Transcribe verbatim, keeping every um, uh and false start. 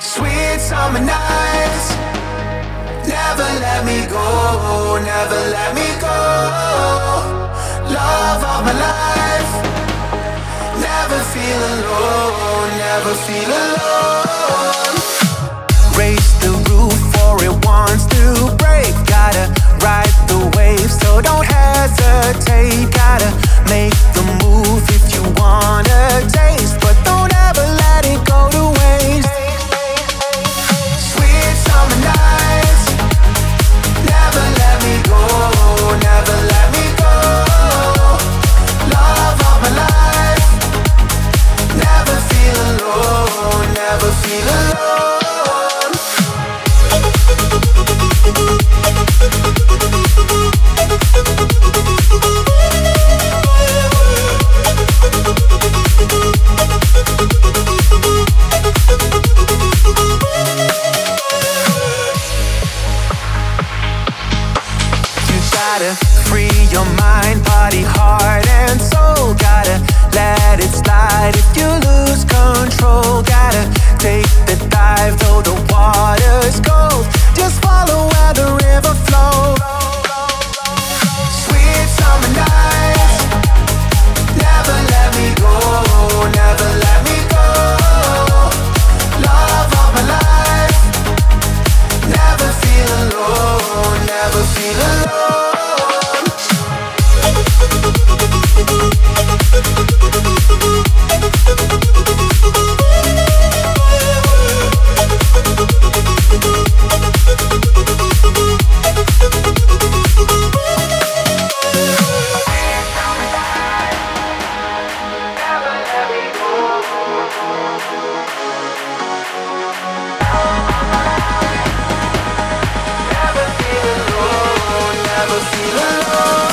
Sweet summer nights, never let me go, never let me go. Love of my life, never feel alone, never feel alone. Raise the roof for it wants to break. Gotta ride the wave, so don't hesitate. Gotta make the move if you wanna taste, but don't ever let it go to waste. Sweet summer nights, never let me go, never let me go. Love of my life, never feel alone, never feel alone. Free your mind, body, heart, and soul. Gotta let it slide if you lose control. Gotta take the dive, though the water's cold. Just follow where the river flows. Sweet summer nights, never let me go, never let me go. Love of my life, never feel alone, never feel alone. Never feel alone, never feel alone.